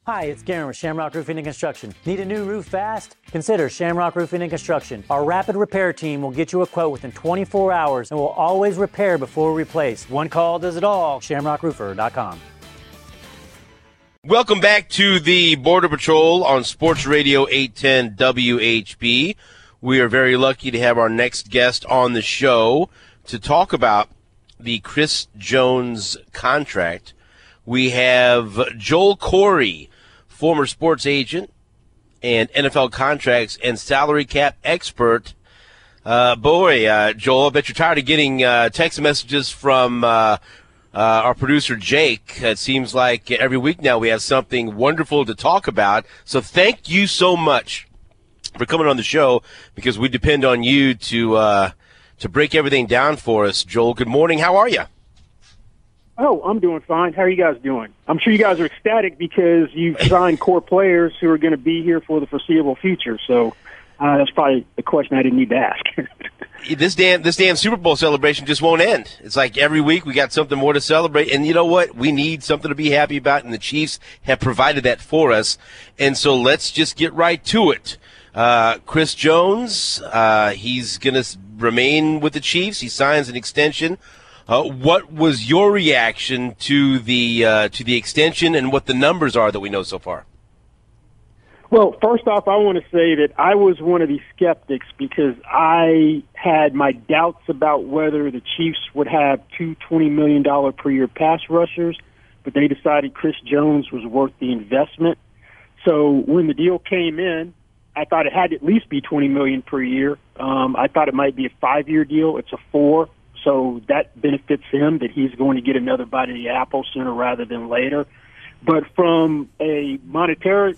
Hi, it's Garen with Shamrock Roofing and Construction. Need a new roof fast? Consider Shamrock Roofing and Construction. Our rapid repair team will get you a quote within 24 hours and will always repair before we replace. One call does it all. ShamrockRoofer.com. Welcome back to the Border Patrol on Sports Radio 810 WHB. We are very lucky to have our next guest on the show to talk about the Chris Jones contract. We have Joel Corry, former sports agent and NFL contracts and salary cap expert. Joel, I bet you're tired of getting text messages from our producer, Jake. It seems like every week now we have something wonderful to talk about. So thank you so much for coming on the show, because we depend on you to break everything down for us. Joel, good morning. How are you? Oh, I'm doing fine. How are you guys doing? I'm sure you guys are ecstatic because you've signed core players who are going to be here for the foreseeable future. So that's probably the question I didn't need to ask. This damn Super Bowl celebration just won't end. It's like every week we got something more to celebrate. And you know what? We need something to be happy about, and the Chiefs have provided that for us. And so let's just get right to it. Chris Jones, he's going to remain with the Chiefs. He signs an extension. What was your reaction to the extension and what the numbers are that we know so far? Well, first off, I want to say that I was one of the skeptics because I had my doubts about whether the Chiefs would have two $20 million per year pass rushers, but they decided Chris Jones was worth the investment. So when the deal came in, I thought it had to at least be $20 million per year. I thought it might be a 5-year deal. It's a 4. So that benefits him, that he's going to get another bite of the apple sooner rather than later. But from a monetary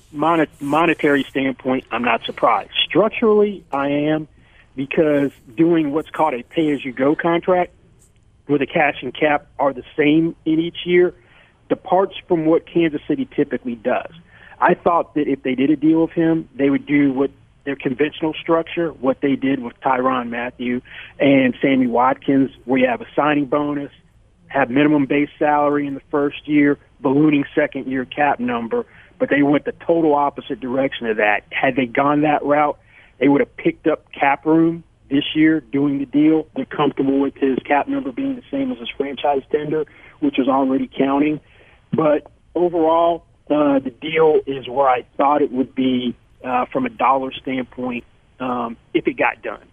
standpoint, I'm not surprised. Structurally, I am, because doing what's called a pay-as-you-go contract, where the cash and cap are the same in each year, departs from what Kansas City typically does. I thought that if they did a deal with him, they would do what their conventional structure, what they did with Tyrann Mathieu and Sammy Watkins, where you have a signing bonus, have minimum base salary in the first year, ballooning second-year cap number, but they went the total opposite direction of that. Had they gone that route, they would have picked up cap room this year doing the deal. They're comfortable with his cap number being the same as his franchise tender, which is already counting. But overall, the deal is where I thought it would be from a dollar standpoint, if it got done.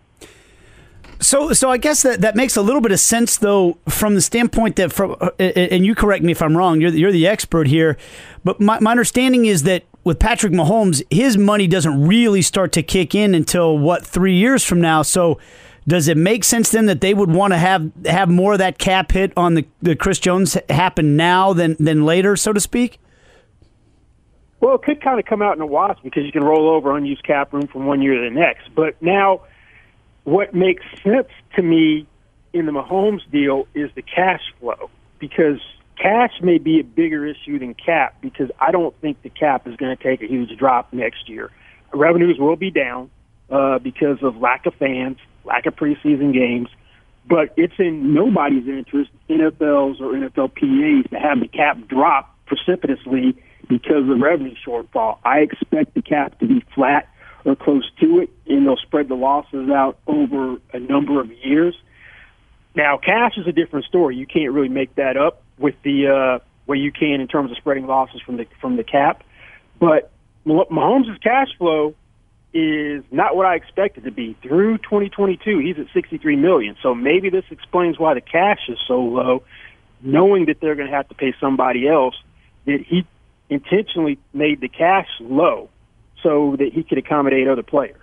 So I guess that makes a little bit of sense, though, from the standpoint that, and you correct me if I'm wrong, you're the expert here, but my understanding is that with Patrick Mahomes, his money doesn't really start to kick in until, 3 years from now. So does it make sense then that they would want to have more of that cap hit on the Chris Jones happen now than later, so to speak? Well, it could kind of come out in a wash because you can roll over unused cap room from one year to the next. But now what makes sense to me in the Mahomes deal is the cash flow, because cash may be a bigger issue than cap, because I don't think the cap is going to take a huge drop next year. Revenues will be down because of lack of fans, lack of preseason games, but it's in nobody's interest, NFL's or NFLPA's, to have the cap drop precipitously because of the revenue shortfall. I expect the cap to be flat or close to it, and they'll spread the losses out over a number of years. Now, cash is a different story. You can't really make that up with the way you can in terms of spreading losses from the cap. But Mahomes' cash flow is not what I expected to be. Through 2022, he's at $63 million. So maybe this explains why the cash is so low, knowing that they're going to have to pay somebody else, that he intentionally made the cash low so that he could accommodate other players.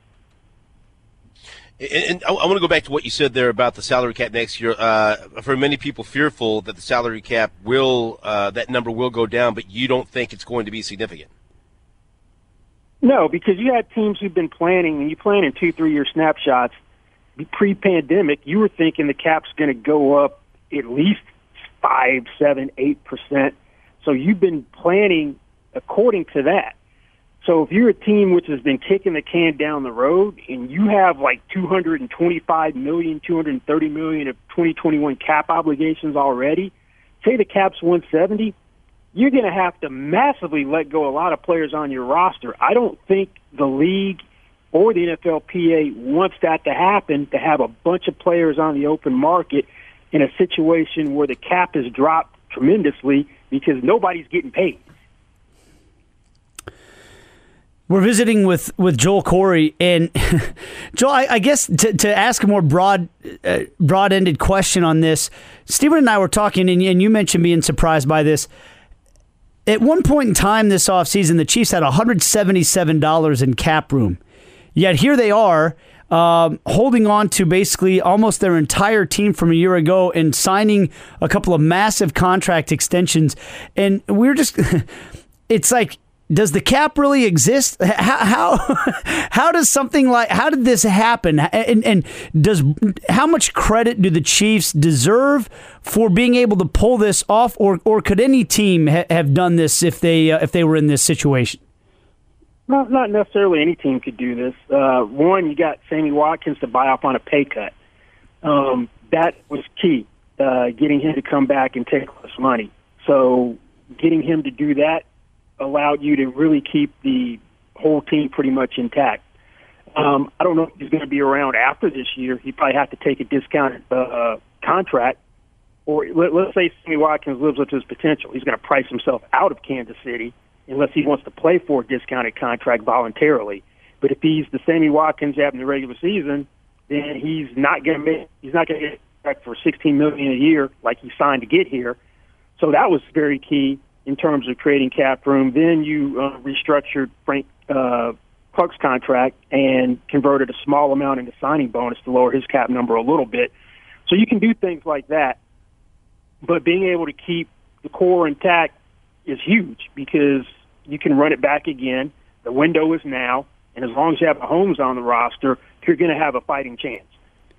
And I want to go back to what you said there about the salary cap next year. For many people fearful that the salary cap that number will go down, but you don't think it's going to be significant. No, because you had teams who've been planning, and you plan in 2-3 year snapshots. Pre-pandemic, you were thinking the cap's going to go up at least 5, 7, 8%. So you've been planning according to that. So if you're a team which has been kicking the can down the road and you have like $225 million, $230 million of 2021 cap obligations already, say the cap's $170, you're going to have to massively let go a lot of players on your roster. I don't think the league or the NFLPA wants that to happen, to have a bunch of players on the open market in a situation where the cap is dropped tremendously because nobody's getting paid. We're visiting with Joel Corry, and Joel, I guess to ask a more broad-ended question on this, Stephen and I were talking, and you mentioned being surprised by this. At one point in time this offseason, the Chiefs had $177 in cap room. Yet here they are, holding on to basically almost their entire team from a year ago and signing a couple of massive contract extensions. And we're just, it's like, does the cap really exist? How does something like, how did this happen? And how much credit do the Chiefs deserve for being able to pull this off, or could any team have done this if they were in this situation? Not necessarily any team could do this. One, you got Sammy Watkins to buy off on a pay cut. That was key, getting him to come back and take less money. So getting him to do that allowed you to really keep the whole team pretty much intact. I don't know if he's going to be around after this year. He probably have to take a discounted contract. Or let's say Sammy Watkins lives up to his potential. He's going to price himself out of Kansas City unless he wants to play for a discounted contract voluntarily. But if he's the Sammy Watkins having the regular season, then he's not going to get a contract for $16 million a year like he signed to get here. So that was very key in terms of creating cap room. Then you restructured Frank Clark's contract and converted a small amount into signing bonus to lower his cap number a little bit. So you can do things like that. But being able to keep the core intact is huge because you can run it back again. The window is now, and as long as you have Mahomes on the roster, you're going to have a fighting chance.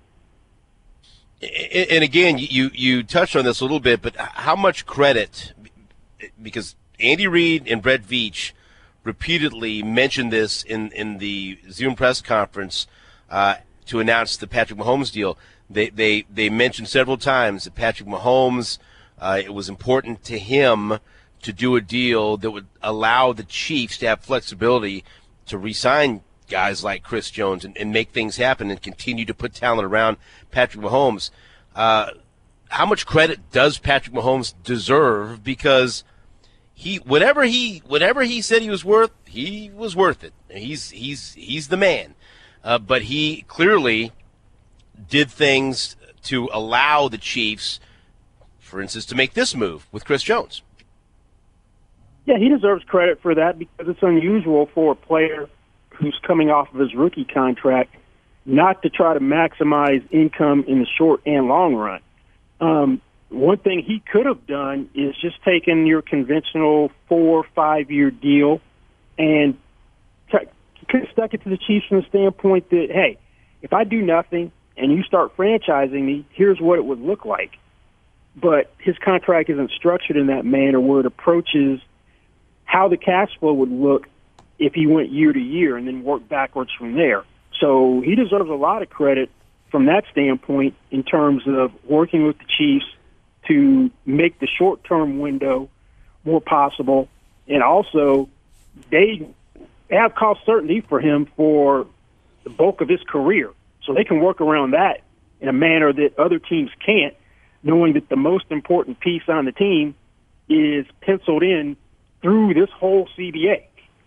And again, you touched on this a little bit, but how much credit, because Andy Reid and Brett Veach repeatedly mentioned this in the Zoom press conference to announce the Patrick Mahomes deal. They mentioned several times that Patrick Mahomes, it was important to him to do a deal that would allow the Chiefs to have flexibility to re-sign guys like Chris Jones and make things happen and continue to put talent around Patrick Mahomes. How much credit does Patrick Mahomes deserve? Because whatever he said he was worth it. He's the man. But he clearly did things to allow the Chiefs, for instance, to make this move with Chris Jones. Yeah, he deserves credit for that because it's unusual for a player who's coming off of his rookie contract not to try to maximize income in the short and long run. One thing he could have done is just taken your conventional 4 or 5 year deal and could have stuck it to the Chiefs from the standpoint that, hey, if I do nothing and you start franchising me, here's what it would look like. But his contract isn't structured in that manner where it approaches how the cash flow would look if he went year to year and then worked backwards from there. So he deserves a lot of credit from that standpoint in terms of working with the Chiefs to make the short-term window more possible. And also, they have cost certainty for him for the bulk of his career. So they can work around that in a manner that other teams can't, knowing that the most important piece on the team is penciled in through this whole CBA.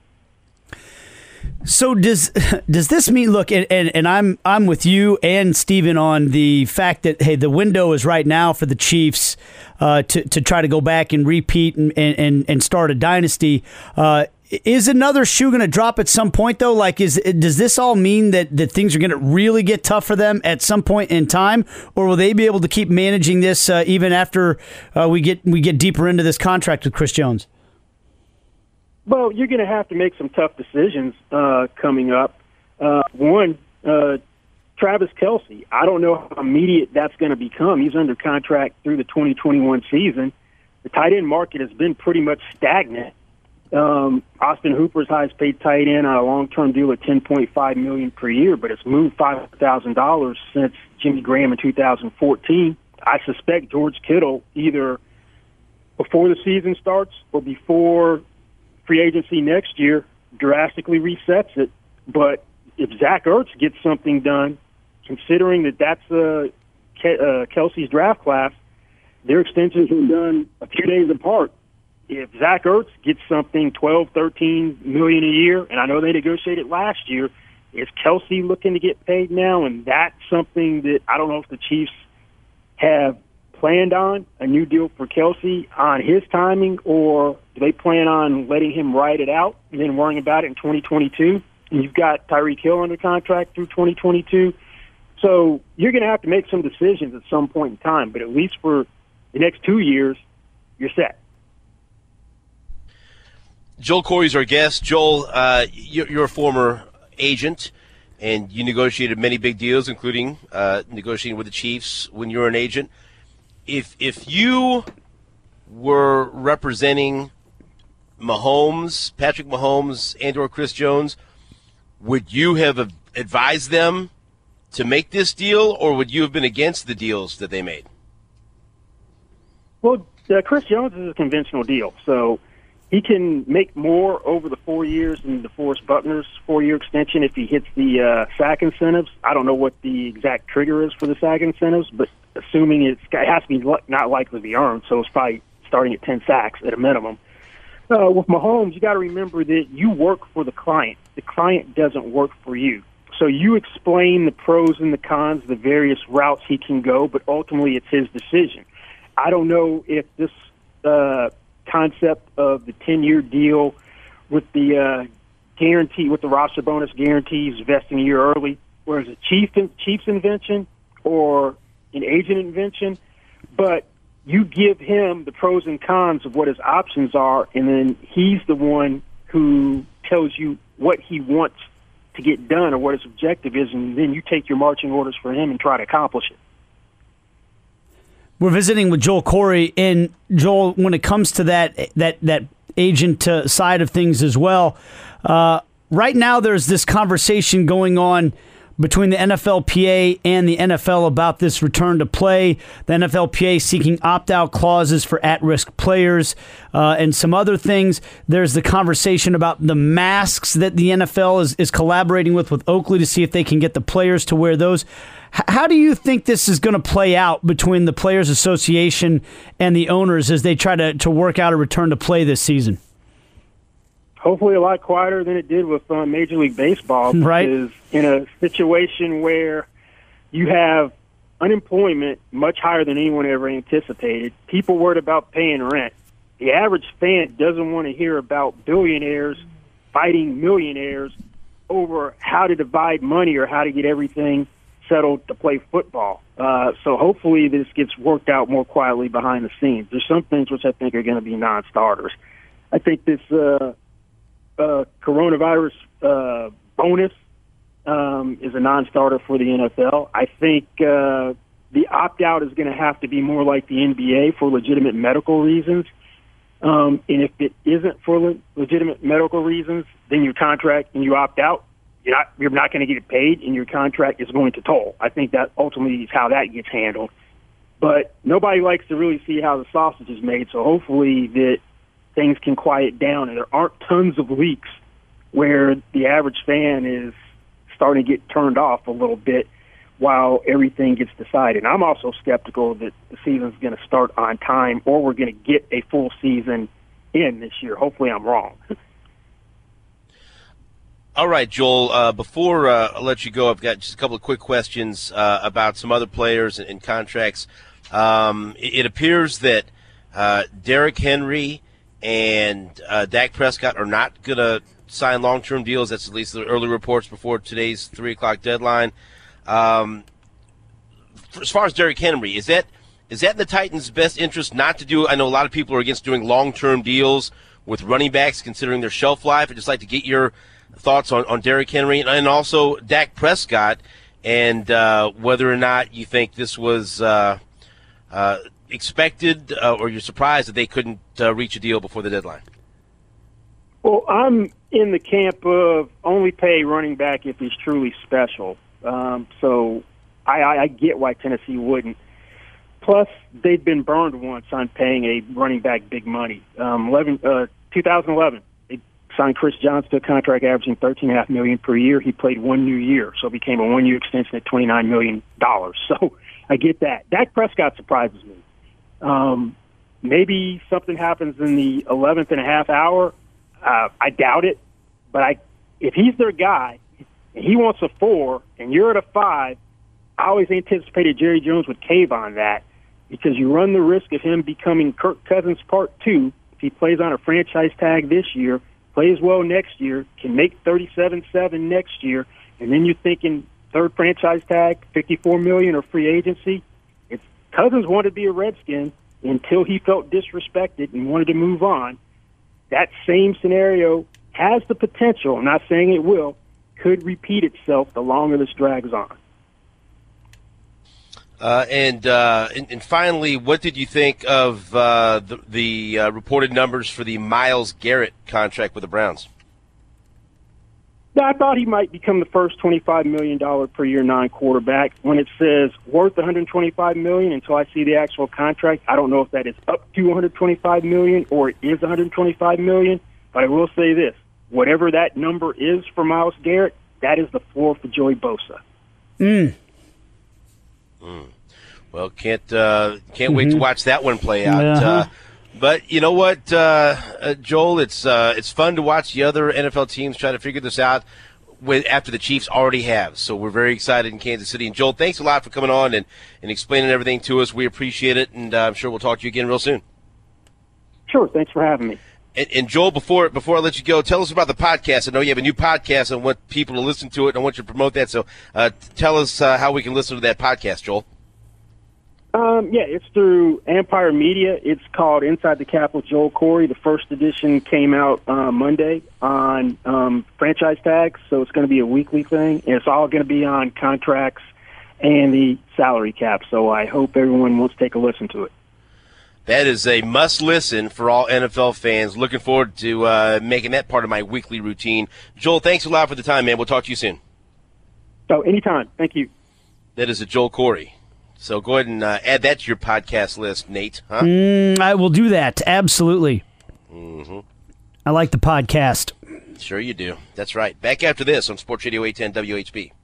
So does this mean? Look, and I'm with you and Steven on the fact that, hey, the window is right now for the Chiefs to try to go back and repeat and start a dynasty. Is another shoe going to drop at some point though? Like, does this all mean that things are going to really get tough for them at some point in time, or will they be able to keep managing this even after we get deeper into this contract with Chris Jones? Well, you're going to have to make some tough decisions coming up. One, Travis Kelce. I don't know how immediate that's going to become. He's under contract through the 2021 season. The tight end market has been pretty much stagnant. Austin Hooper's highest paid tight end on a long-term deal at $10.5 million per year, but it's moved $5,000 since Jimmy Graham in 2014. I suspect George Kittle either before the season starts or before free agency next year drastically resets it. But if Zach Ertz gets something done, considering that that's Kelsey's draft class, their extensions were done a few days apart. If Zach Ertz gets something, $12, $13 million a year, and I know they negotiated last year, is Kelsey looking to get paid now? And that's something that I don't know if the Chiefs have planned on, a new deal for Kelsey on his timing, or do they plan on letting him ride it out and then worrying about it in 2022? And you've got Tyreek Hill under contract through 2022. So you're going to have to make some decisions at some point in time, but at least for the next 2 years, you're set. Joel Corry's our guest. Joel, you're a former agent, and you negotiated many big deals, including negotiating with the Chiefs when you were an agent. If you were representing Mahomes, Patrick Mahomes, and/or Chris Jones, would you have advised them to make this deal, or would you have been against the deals that they made? Well, Chris Jones is a conventional deal, so he can make more over the 4 years than DeForest Buckner's 4-year extension if he hits the SAC incentives. I don't know what the exact trigger is for the SAC incentives, but assuming it has to be not likely to be earned, so it's probably starting at 10 sacks at a minimum. With Mahomes, you got to remember that you work for the client. The client doesn't work for you. So you explain the pros and the cons, the various routes he can go, but ultimately it's his decision. I don't know if this concept of the 10-year deal with the guarantee, with the roster bonus guaretees vesting a year early, whereas a Chiefs invention or an agent invention, but you give him the pros and cons of what his options are, and then he's the one who tells you what he wants to get done or what his objective is, and then you take your marching orders for him and try to accomplish it. We're visiting with Joel Corry, and Joel, when it comes to that agent side of things as well, right now there's this conversation going on between the NFLPA and the NFL about this return to play. The NFLPA seeking opt-out clauses for at-risk players and some other things. There's the conversation about the masks that the NFL is collaborating with Oakley to see if they can get the players to wear those. How do you think this is going to play out between the Players Association and the owners as they try to work out a return to play this season? Hopefully a lot quieter than it did with Major League Baseball. Right. Because in a situation where you have unemployment much higher than anyone ever anticipated, people worried about paying rent. The average fan doesn't want to hear about billionaires fighting millionaires over how to divide money or how to get everything settled to play football. So hopefully this gets worked out more quietly behind the scenes. There's some things which I think are going to be non-starters. I think this coronavirus bonus is a non-starter for the NFL. I think the opt-out is going to have to be more like the NBA for legitimate medical reasons. And if it isn't for legitimate medical reasons, then your contract and you opt out, you're not going to get paid, and your contract is going to toll. I think that ultimately is how that gets handled. But nobody likes to really see how the sausage is made, so hopefully that things can quiet down and there aren't tons of leaks where the average fan is starting to get turned off a little bit while everything gets decided. I'm also skeptical that the season's going to start on time or we're going to get a full season in this year. Hopefully I'm wrong. All right, Joel, before I let you go, I've got just a couple of quick questions about some other players and contracts. It appears that Derrick Henry and Dak Prescott are not going to sign long-term deals. That's at least the early reports before today's 3 o'clock deadline. As far as Derrick Henry, is that in the Titans' best interest not to do? I know a lot of people are against doing long-term deals with running backs, considering their shelf life. I'd just like to get your thoughts on Derrick Henry and also Dak Prescott, and whether or not you think this was expected or you're surprised that they couldn't reach a deal before the deadline. Well, I'm in the camp of only pay running back if he's truly special. So I get why Tennessee wouldn't. Plus, they've been burned once on paying a running back big money. 2011, they signed Chris Jones to a contract averaging $13.5 million per year. He played 1 new year, so it became a 1-year extension at $29 million. So I get that. Dak Prescott surprises me. Maybe something happens in the 11th and a half hour. I doubt it, but if he's their guy and he wants a 4 and you're at a 5, I always anticipated Jerry Jones would cave on that because you run the risk of him becoming Kirk Cousins Part 2 if he plays on a franchise tag this year, plays well next year, can make $37.7 next year, and then you're thinking third franchise tag, $54 million or free agency. If Cousins wanted to be a Redskin until he felt disrespected and wanted to move on, that same scenario has the potential, I'm not saying it will, could repeat itself the longer this drags on. And finally, what did you think of the reported numbers for the Myles Garrett contract with the Browns? Yeah, I thought he might become the first $25 million per year non-quarterback. When it says worth $125 million until I see the actual contract, I don't know if that is up to $125 million or it is $125 million. But I will say this: whatever that number is for Myles Garrett, that is the floor for Joey Bosa. Well, can't wait to watch that one play out. Uh-huh. But you know what, Joel, it's fun to watch the other NFL teams try to figure this out after the Chiefs already have. So we're very excited in Kansas City. And Joel, thanks a lot for coming on and explaining everything to us. We appreciate it, and I'm sure we'll talk to you again real soon. Sure, thanks for having me. And Joel, before I let you go, tell us about the podcast. I know you have a new podcast. I want people to listen to it, and I want you to promote that. So tell us how we can listen to that podcast, Joel. Yeah, it's through Empire Media. It's called Inside the Cap with Joel Corry. The first edition came out Monday on franchise tags, so it's going to be a weekly thing. And it's all going to be on contracts and the salary cap, so I hope everyone wants to take a listen to it. That is a must-listen for all NFL fans. Looking forward to making that part of my weekly routine. Joel, thanks a lot for the time, man. We'll talk to you soon. So anytime. Thank you. That is Joel Corry. So go ahead and add that to your podcast list, Nate. Huh? I will do that. Absolutely. Mm-hmm. I like the podcast. Sure you do. That's right. Back after this on Sports Radio 810 WHB.